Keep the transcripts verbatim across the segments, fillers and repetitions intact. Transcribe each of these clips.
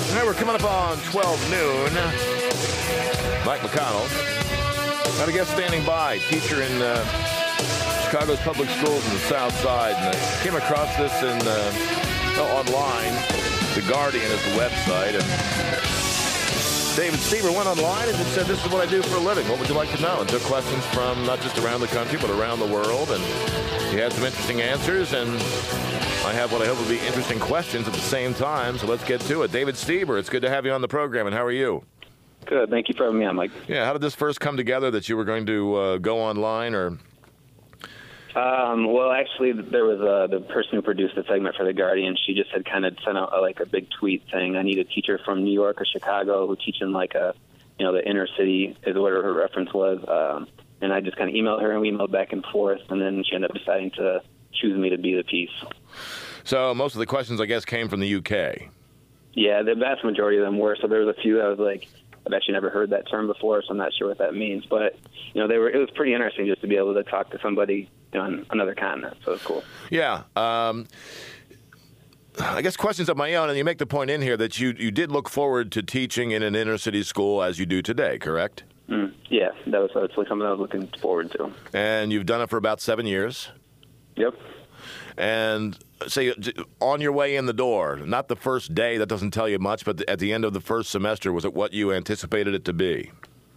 Now we're coming up on twelve noon. Mike McConnell. Got a guest standing by, teacher in uh, Chicago's public schools in the South Side. And I came across this in uh, oh, online. The Guardian is the website. And David Stieber went online and just said, this is what I do for a living. What would you like to know? And took questions from not just around the country, but around the world. And he had some interesting answers. And I have what I hope will be interesting questions at the same time. So let's get to it. David Stieber, it's good to have you on the program. And how are you? Good. Thank you for having me on, Mike. Yeah. How did this first come together that you were going to uh, go online or... Um, well, actually, there was uh, the person who produced the segment for The Guardian. She just had kind of sent out uh, like a big tweet saying, I need a teacher from New York or Chicago who teach in like a, you know, the inner city is what her reference was. Um, and I just kind of emailed her and we emailed back and forth. And then she ended up deciding to choose me to be the piece. So most of the questions, I guess, came from the U K. Yeah, the vast majority of them were. So there was a few that was like, I've actually never heard that term before, so I'm not sure what that means. But, you know, they were. It was pretty interesting just to be able to talk to somebody, you know, on another continent, so it's cool. Yeah. Um, I guess questions of my own, and you make the point in here that you, you did look forward to teaching in an inner-city school as you do today, correct? Mm, yeah, that was actually something I was looking forward to. And you've done it for about seven years? Yep. And say on your way in the door, not the first day, that doesn't tell you much, but at the end of the first semester, was it what you anticipated it to be?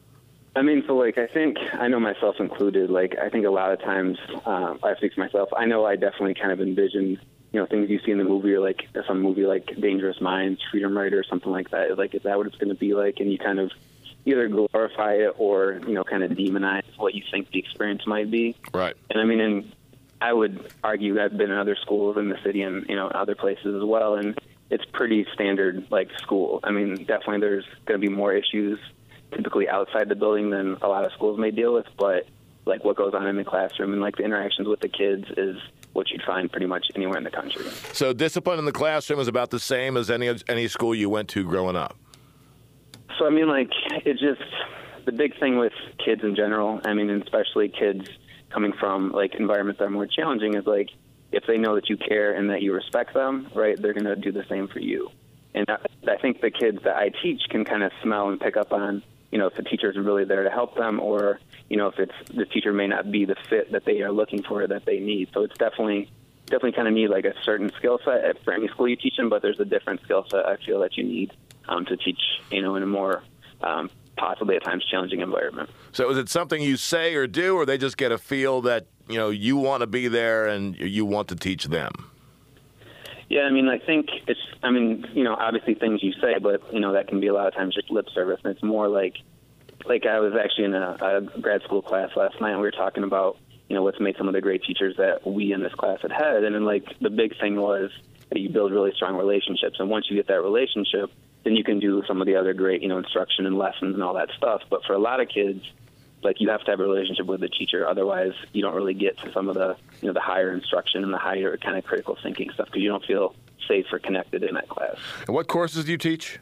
I mean, so, like, I think, I know myself included, like, I think a lot of times, uh, I speak for myself, I know I definitely kind of envisioned, you know, things you see in the movie, or, like, some movie like Dangerous Minds, Freedom Writer, or something like that. Like, is that what it's going to be like? And you kind of either glorify it or, you know, kind of demonize what you think the experience might be. Right. And, I mean, and I would argue I've been in other schools in the city and, you know, other places as well, and it's pretty standard, like, school. I mean, definitely there's going to be more issues typically outside the building than a lot of schools may deal with, but, like, what goes on in the classroom and, like, the interactions with the kids is what you'd find pretty much anywhere in the country. So discipline in the classroom is about the same as any any school you went to growing up? So, I mean, like, it's just the big thing with kids in general, I mean, and especially kids coming from, like, environments that are more challenging is, like, if they know that you care and that you respect them, right, they're going to do the same for you. And I, I think the kids that I teach can kind of smell and pick up on, you know, if the teacher is really there to help them, or, you know, if it's the teacher may not be the fit that they are looking for, that they need. So it's definitely, definitely kind of need like a certain skill set for any school you teach in, but there's a different skill set I feel that you need um, to teach, you know, in a more um, possibly at times challenging environment. So is it something you say or do, or they just get a feel that, you know, you want to be there and you want to teach them? Yeah, I mean, I think it's, I mean, you know, obviously things you say, but, you know, that can be a lot of times just lip service. And it's more like, like I was actually in a, a grad school class last night, and we were talking about, you know, what's made some of the great teachers that we in this class had had. And then, like, the big thing was that you build really strong relationships. And once you get that relationship, then you can do some of the other great, you know, instruction and lessons and all that stuff. But for a lot of kids, like, you have to have a relationship with the teacher. Otherwise, you don't really get to some of the, you know, the higher instruction and the higher kind of critical thinking stuff because you don't feel safe or connected in that class. And what courses do you teach?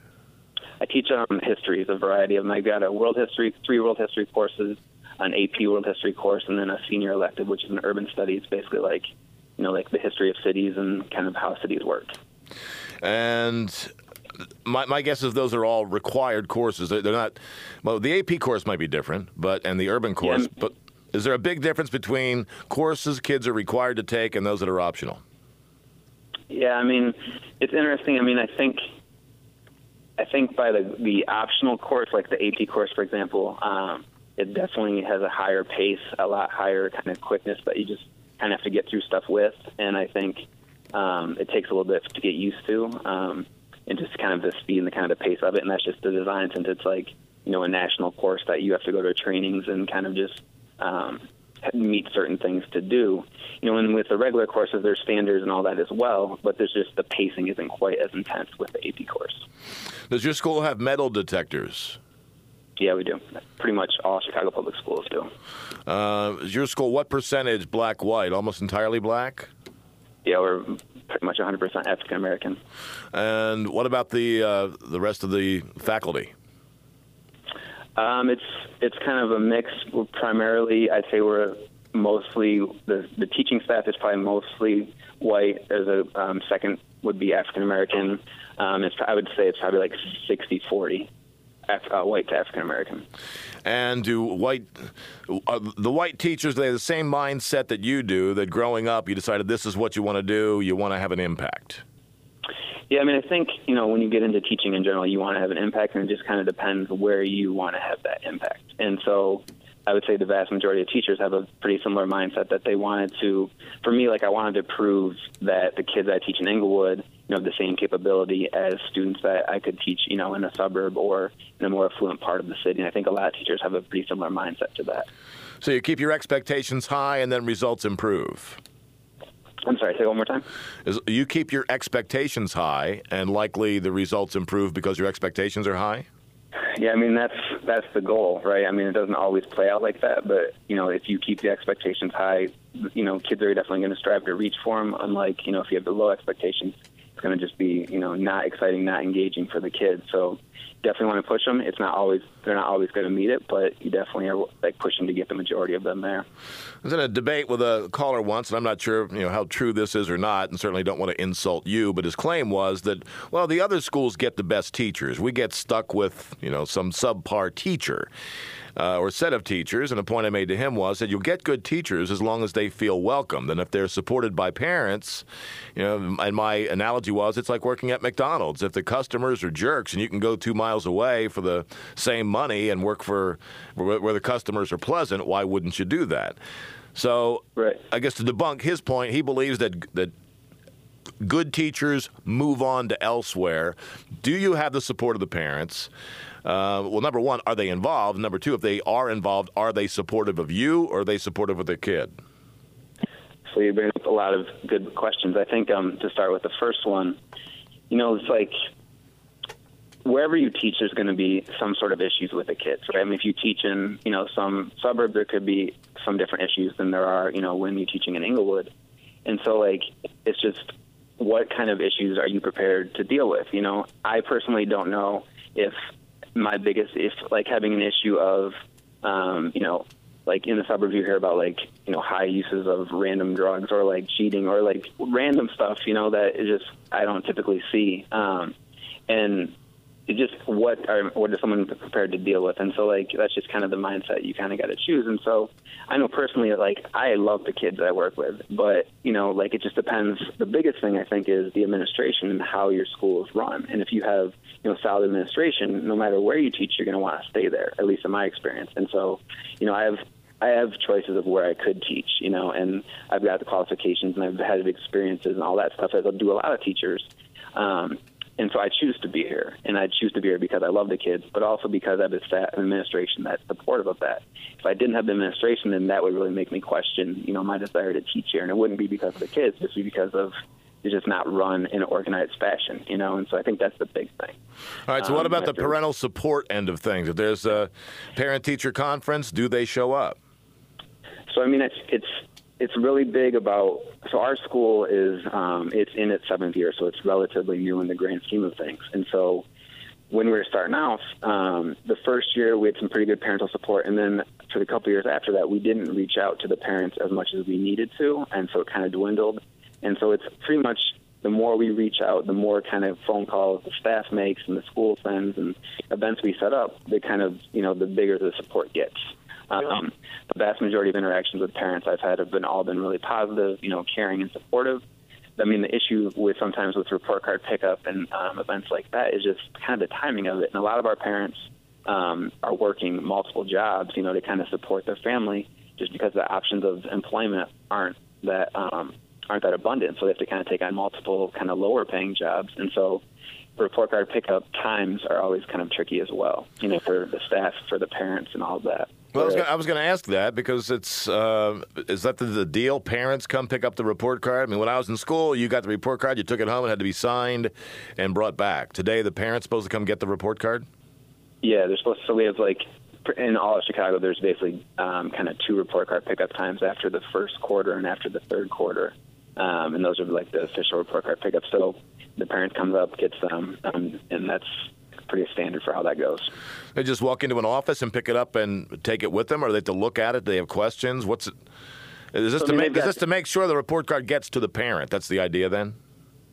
I teach um, history, a variety of them. I've got a world history, three world history courses, an A P world history course, and then a senior elective, which is an urban studies, basically like, you know, like the history of cities and kind of how cities work. And My, my guess is those are all required courses. They're, they're not, well, the A P course might be different, but and the urban course. Yeah. But is there a big difference between courses kids are required to take and those that are optional? Yeah, I mean, it's interesting. I mean, I think, I think by the the optional course, like the A P course, for example, um, it definitely has a higher pace, a lot higher kind of quickness that you just kind of have to get through stuff with, and I think um, it takes a little bit to get used to. Um, and just kind of the speed and the kind of the pace of it. And that's just the design, since it's like, you know, a national course that you have to go to trainings and kind of just um, meet certain things to do. You know, and with the regular courses, there's standards and all that as well, but there's just the pacing isn't quite as intense with the A P course. Does your school have metal detectors? Yeah, we do. Pretty much all Chicago public schools do. Uh, is your school, what percentage black-white? Almost entirely black? Yeah, we're pretty much one hundred percent African American. And what about the uh, the rest of the faculty? Um, it's it's kind of a mix. We're primarily, I'd say we're mostly, the, the teaching staff is probably mostly white. There's a um, second would be African American. Um, it's, I would say it's probably like sixty forty. Uh, white to African American. And do white, uh, the white teachers, they have the same mindset that you do, that growing up you decided this is what you want to do, you want to have an impact? Yeah, I mean, I think, you know, when you get into teaching in general, you want to have an impact, and it just kind of depends where you want to have that impact. And so I would say the vast majority of teachers have a pretty similar mindset that they wanted to, for me, like I wanted to prove that the kids I teach in Englewood, you know, have the same capability as students that I could teach, you know, in a suburb or in a more affluent part of the city. And I think a lot of teachers have a pretty similar mindset to that. So you keep your expectations high and then results improve. I'm sorry, say it one more time. Is, you keep your expectations high and likely the results improve because your expectations are high? Yeah, I mean, that's that's the goal, right? I mean, it doesn't always play out like that, but, you know, if you keep the expectations high, you know, kids are definitely going to strive to reach for them, unlike, you know, if you have the low expectations, it's going to just be, you know, not exciting, not engaging for the kids. So definitely want to push them. It's not always, they're not always going to meet it, but you definitely are like pushing to get the majority of them there. I was in a debate with a caller once, and I'm not sure, you know, how true this is or not, and certainly don't want to insult you, but his claim was that, well, the other schools get the best teachers. We get stuck with, you know, some subpar teacher. Uh, or set of teachers, and a point I made to him was that you'll get good teachers as long as they feel welcomed, and if they're supported by parents, you know, and my analogy was it's like working at McDonald's. If the customers are jerks and you can go two miles away for the same money and work for where, where the customers are pleasant, why wouldn't you do that? So right. I guess to debunk his point, he believes that that good teachers move on to elsewhere. Do you have the support of the parents? Uh, well, number one, are they involved? Number two, if they are involved, are they supportive of you or are they supportive of their kid? So you bring up a lot of good questions. I think um, to start with the first one, you know, it's like wherever you teach, there's going to be some sort of issues with the kids, right? I mean, if you teach in, you know, some suburb, there could be some different issues than there are, you know, when you're teaching in Englewood. And so, like, it's just what kind of issues are you prepared to deal with? You know, I personally don't know if my biggest, if like having an issue of, um, you know, like in the suburbs you hear about like, you know, high uses of random drugs or like cheating or like random stuff, you know, that is just, I don't typically see. Um, and it just, what are, what is someone prepared to deal with? And so like, that's just kind of the mindset you kind of got to choose. And so I know personally, like, I love the kids that I work with, but, you know, like, it just depends. The biggest thing I think is the administration and how your school is run. And if you have, you know, solid administration, no matter where you teach, you're going to want to stay there, at least in my experience. And so, you know, I have, I have choices of where I could teach, you know, and I've got the qualifications and I've had experiences and all that stuff, as I do a lot of teachers. Um, And so I choose to be here, and I choose to be here because I love the kids, but also because I have a staff and administration that's supportive of that. If I didn't have the administration, then that would really make me question, you know, my desire to teach here. And it wouldn't be because of the kids, it would be because of it's just not run in an organized fashion, you know. And so I think that's the big thing. All right, so what about um, the parental support end of things? If there's a parent-teacher conference, do they show up? So, I mean, it's it's it's really big about, so our school is, um, it's in its seventh year, so it's relatively new in the grand scheme of things. And so when we were starting out, um, the first year we had some pretty good parental support, and then for the couple years after that, we didn't reach out to the parents as much as we needed to, and so it kind of dwindled. And so it's pretty much the more we reach out, the more kind of phone calls the staff makes and the school sends and events we set up, the kind of, you know, the bigger the support gets. Um, the vast majority of interactions with parents I've had have been all been really positive, you know, caring and supportive. I mean, the issue with sometimes with report card pickup and um, events like that is just kind of the timing of it. And a lot of our parents um, are working multiple jobs, you know, to kind of support their family, just because the options of employment aren't that um, aren't that abundant. So they have to kind of take on multiple kind of lower paying jobs. And so report card pickup times are always kind of tricky as well, you know, for the staff, for the parents, and all of that. Well, I was going to ask that because it's, uh, is that the, the deal? Parents come pick up the report card? I mean, when I was in school, you got the report card, you took it home, it had to be signed and brought back. Today, the parents supposed to come get the report card? Yeah, they're supposed to. So we have, like, in all of Chicago, there's basically um, kind of two report card pickup times after the first quarter and after the third quarter. Um, and those are, like, the official report card pickup. So the parent comes up, gets them, um, and that's pretty standard for how that goes. They just walk into an office and pick it up and take it with them, or do they have to look at it? Do they have questions? What's it? Is this, so, to, I mean, make, is this to make sure the report card gets to the parent? That's the idea then?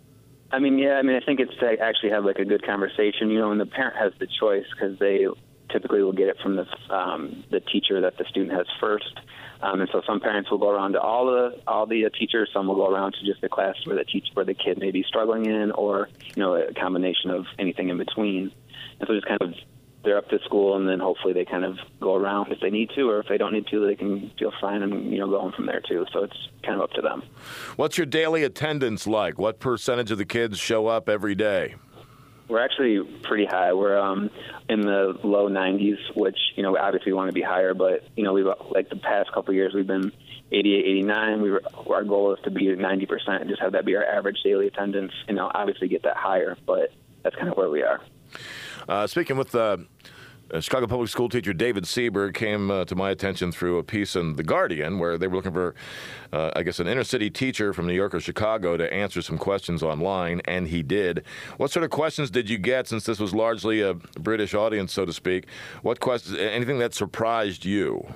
I mean, yeah, I mean, I think it's to actually have like a good conversation, you know, and the parent has the choice because they typically will get it from the um, the teacher that the student has first. Um, and so some parents will go around to all the all the uh, teachers. Some will go around to just the class where the teach where the kid may be struggling in, or you know, a combination of anything in between. And so just kind of they're up to school, and then hopefully they kind of go around if they need to, or if they don't need to, they can feel fine and you know go on from there too. So it's kind of up to them. What's your daily attendance like? What percentage of the kids show up every day? We're actually pretty high. We're um, in the low nineties, which, you know, obviously we want to be higher, but, you know, we've like the past couple of years, we've been eighty-eight, eighty-nine. We were, our goal is to be ninety percent and just have that be our average daily attendance, you know, obviously get that higher, but that's kind of where we are. Uh, speaking with uh, Chicago Public School teacher David Seaberg came uh, to my attention through a piece in The Guardian where they were looking for, uh, I guess, an inner-city teacher from New York or Chicago to answer some questions online, and he did. What sort of questions did you get, since this was largely a British audience, so to speak? What questions, anything that surprised you?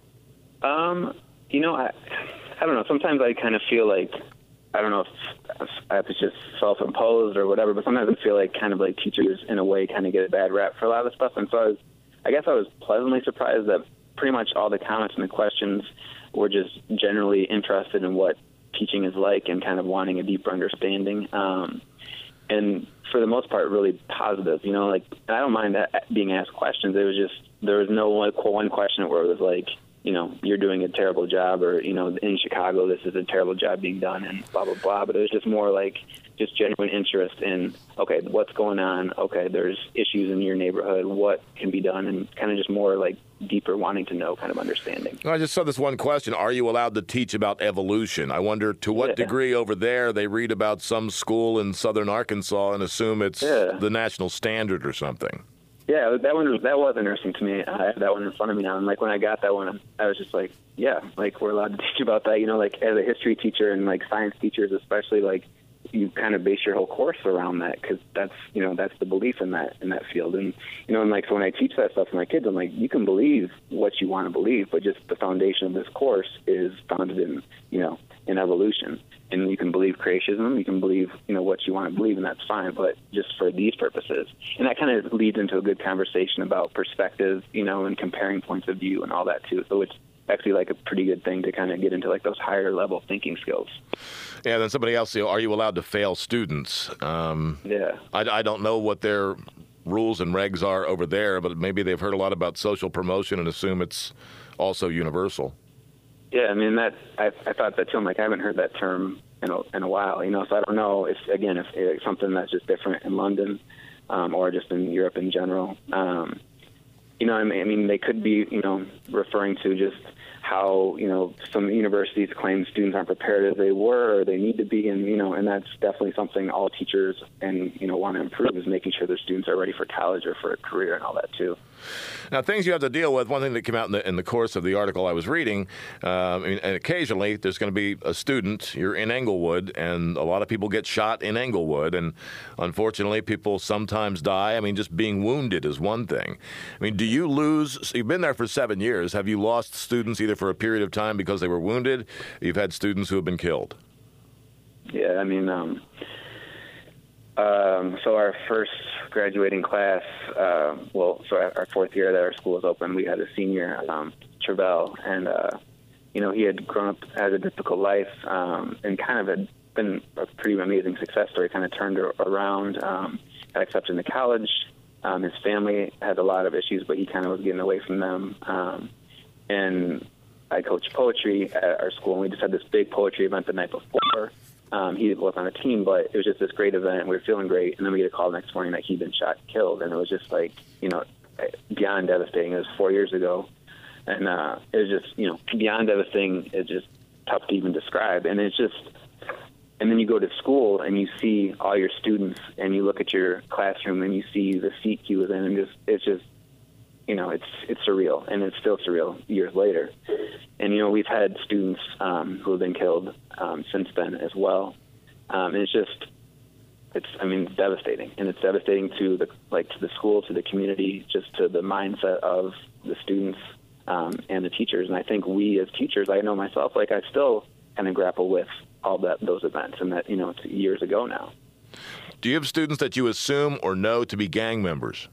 Um, you know, I, I don't know. Sometimes I kind of feel like, I don't know if, if it's just self-imposed or whatever, but sometimes I feel like kind of like teachers in a way kind of get a bad rap for a lot of the stuff. And so I was, I guess I was pleasantly surprised that pretty much all the comments and the questions were just generally interested in what teaching is like and kind of wanting a deeper understanding. Um, and for the most part, really positive, you know, like, I don't mind that being asked questions. It was just, there was no one, one question where it was like, you know, you're doing a terrible job, or, you know, in Chicago, this is a terrible job being done, and blah, blah, blah. But it was just more like just genuine interest in, okay, what's going on? Okay, there's issues in your neighborhood. What can be done? And kind of just more like deeper wanting to know kind of understanding. I just saw this one question. Are you allowed to teach about evolution? I wonder to what yeah. degree over there they read about some school in southern Arkansas and assume it's yeah. the national standard or something. Yeah, that one was, that was interesting to me. I have that one in front of me now, and like when I got that one, I was just like, yeah, like we're allowed to teach about that. You know, like as a history teacher and like science teachers, especially, like you kind of base your whole course around that because that's you know that's the belief in that in that field. And you know, and like so when I teach that stuff to my kids, I'm like, you can believe what you want to believe, but just the foundation of this course is founded in you know in evolution. And you can believe creationism, you can believe, you know, what you want to believe, and that's fine, but just for these purposes. And that kind of leads into a good conversation about perspective, you know, and comparing points of view and all that, too. So it's actually like a pretty good thing to kind of get into, like, those higher-level thinking skills. Yeah, then somebody else, you know, are you allowed to fail students? Um, yeah. I, I don't know what their rules and regs are over there, but maybe they've heard a lot about social promotion and assume it's also universal. Yeah, I mean, that I, I thought that too. I'm like, I haven't heard that term in a, in a while, you know, so I don't know if, again, if it's something that's just different in London um, or just in Europe in general. Um, you know, I mean, I mean, they could be, you know, referring to just how, you know, some universities claim students aren't prepared as they were or they need to be, and, you know, and that's definitely something all teachers and, you know, want to improve is making sure their students are ready for college or for a career and all that too. Now, things you have to deal with, one thing that came out in the, in the course of the article I was reading, uh, I mean, and occasionally there's going to be a student, you're in Englewood, and a lot of people get shot in Englewood, and unfortunately people sometimes die. I mean, just being wounded is one thing. I mean, do you lose, so you've been there for seven years, have you lost students either for a period of time because they were wounded? You've had students who have been killed. Yeah, I mean, um, um, so our first graduating class, uh, well, so our fourth year that our school was open, we had a senior, um, Travell, and, uh, you know, he had grown up, had a difficult life, um, and kind of had been a pretty amazing success story, kind of turned around, um, got accepted into college. Um, his family had a lot of issues, but he kind of was getting away from them. Um, and I coached poetry at our school, and we just had this big poetry event the night before. Um, he was on a team, but it was just this great event. We were feeling great, and then we get a call the next morning that he'd been shot and killed, and it was just like, you know, beyond devastating. It was four years ago, and uh, it was just, you know, beyond devastating. It's just tough to even describe, and it's just, and then you go to school and you see all your students, and you look at your classroom and you see the seat he was in, and just it's just, you know, it's it's surreal, and it's still surreal years later. And, you know, we've had students um, who have been killed um, since then as well. Um, and it's just, it's, I mean, it's devastating. And it's devastating to the, like, to the school, to the community, just to the mindset of the students um, and the teachers. And I think we as teachers, I know myself, like, I still kind of grapple with all that, those events, and that, you know, it's years ago now. Do you have students that you assume or know to be gang members?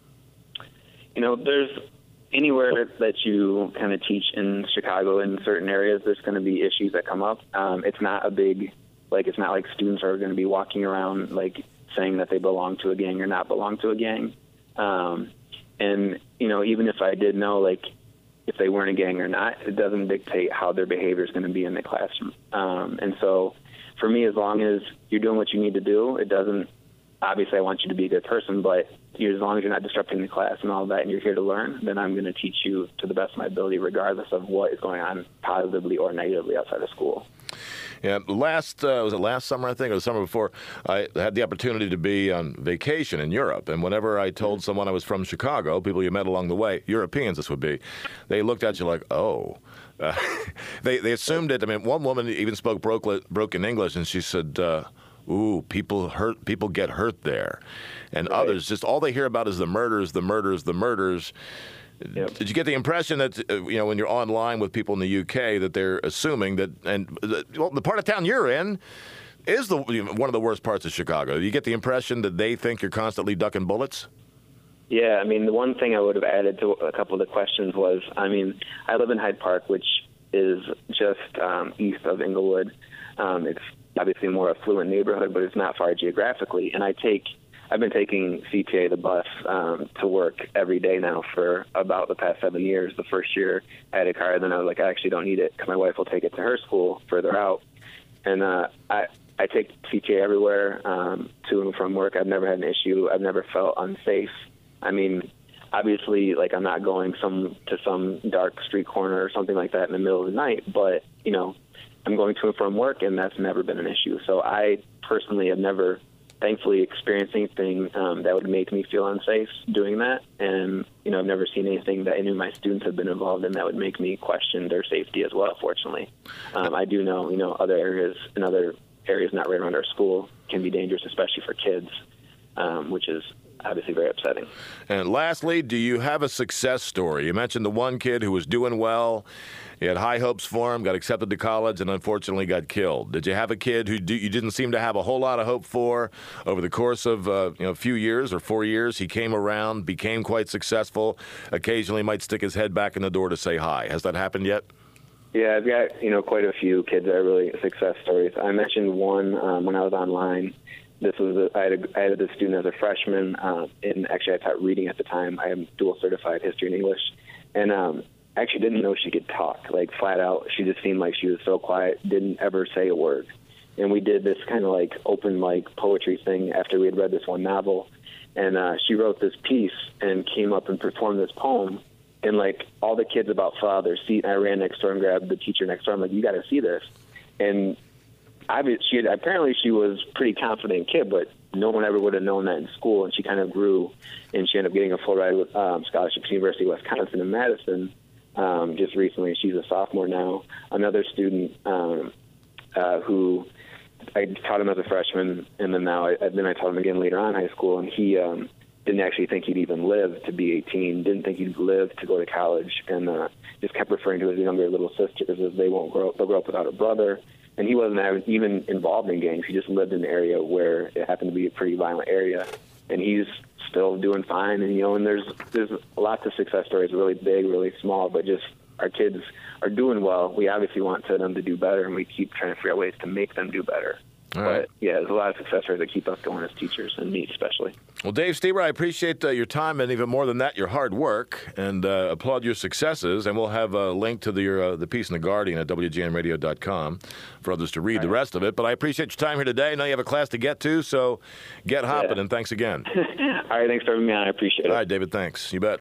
You know, there's anywhere that you kind of teach in Chicago in certain areas, there's going to be issues that come up. Um, it's not a big, like, it's not like students are going to be walking around, like, saying that they belong to a gang or not belong to a gang. Um, and, you know, even if I did know, like, if they weren't a gang or not, it doesn't dictate how their behavior is going to be in the classroom. Um, and so for me, as long as you're doing what you need to do, it doesn't, obviously I want you to be a good person, but you're, as long as you're not disrupting the class and all that and you're here to learn, then I'm going to teach you to the best of my ability, regardless of what is going on positively or negatively outside of school. Yeah, last, uh, was it last summer, I think, or the summer before, I had the opportunity to be on vacation in Europe. And whenever I told someone I was from Chicago, people you met along the way, Europeans this would be, they looked at you like, oh. Uh, they, they assumed it. I mean, one woman even spoke broke, broken English, and she said, uh, ooh, people hurt, people get hurt there. And right. Others, just all they hear about is the murders, the murders, the murders. Yep. Did you get the impression that, uh, you know, when you're online with people in the U K, that they're assuming that, and uh, well, the part of town you're in is the you know, one of the worst parts of Chicago? Do you get the impression that they think you're constantly ducking bullets? Yeah, I mean, the one thing I would have added to a couple of the questions was, I mean, I live in Hyde Park, which is just um, east of Inglewood. Um, it's obviously a more affluent neighborhood, but it's not far geographically. And I take I've been taking C T A, the bus, um, to work every day now for about the past seven years. The first year I had a car, then I was like, I actually don't need it because my wife will take it to her school further out. And uh, I I take C T A everywhere, um, to and from work. I've never had an issue. I've never felt unsafe. I mean, obviously, like, I'm not going some to some dark street corner or something like that in the middle of the night, but, you know, I'm going to and from work, and that's never been an issue. So I personally have never thankfully experienced anything um, that would make me feel unsafe doing that. And, you know, I've never seen anything that any of my students have been involved in that would make me question their safety as well, fortunately. Um, I do know, you know, other areas and other areas not right around our school can be dangerous, especially for kids, um, which is obviously very upsetting. And lastly, do you have a success story? You mentioned the one kid who was doing well. You had high hopes for him, got accepted to college, and unfortunately got killed. Did you have a kid who do, you didn't seem to have a whole lot of hope for over the course of uh, you know, a few years or four years? He came around, became quite successful, occasionally might stick his head back in the door to say hi. Has that happened yet? Yeah, I've got, you know, quite a few kids that are really success stories. I mentioned one um, when I was online. This was a, I, had a, I had a student as a freshman, uh, and actually I taught reading at the time. I am dual certified history and English, and um, I actually didn't know she could talk, like flat out. She just seemed like she was so quiet, didn't ever say a word. And we did this kind of like open like poetry thing after we had read this one novel, and uh, she wrote this piece and came up and performed this poem. And like all the kids about fell out of their seat. I ran next door and grabbed the teacher next door. I'm like, you got to see this. And I, she had, apparently she was a pretty confident kid, but no one ever would have known that in school. And she kind of grew, and she ended up getting a full ride with um, scholarship to the University of Wisconsin in Madison um, just recently. She's a sophomore now. Another student um, uh, who I taught him as a freshman, and then now I, then I taught him again later on in high school, and he um, didn't actually think he'd even live to be eighteen, didn't think he'd live to go to college, and uh, just kept referring to his younger little sisters as they won't grow up, they'll grow up without a brother. And he wasn't even involved in gangs. He just lived in an area where it happened to be a pretty violent area. And he's still doing fine. And, you know, and there's there's lots of success stories, really big, really small, but just our kids are doing well. We obviously want them to do better, and we keep trying to figure out ways to make them do better. All right. But, yeah, there's a lot of success stories that keep us going as teachers, and me especially. Well, Dave Stieber, I appreciate uh, your time, and even more than that, your hard work, and uh, applaud your successes. And we'll have a link to the, uh, the piece in The Guardian at W G N radio dot com for others to read the rest of it. But I appreciate your time here today. I know you have a class to get to, so get hopping, yeah. And thanks again. All right, thanks for having me on. I appreciate it. All right, David, thanks. You bet.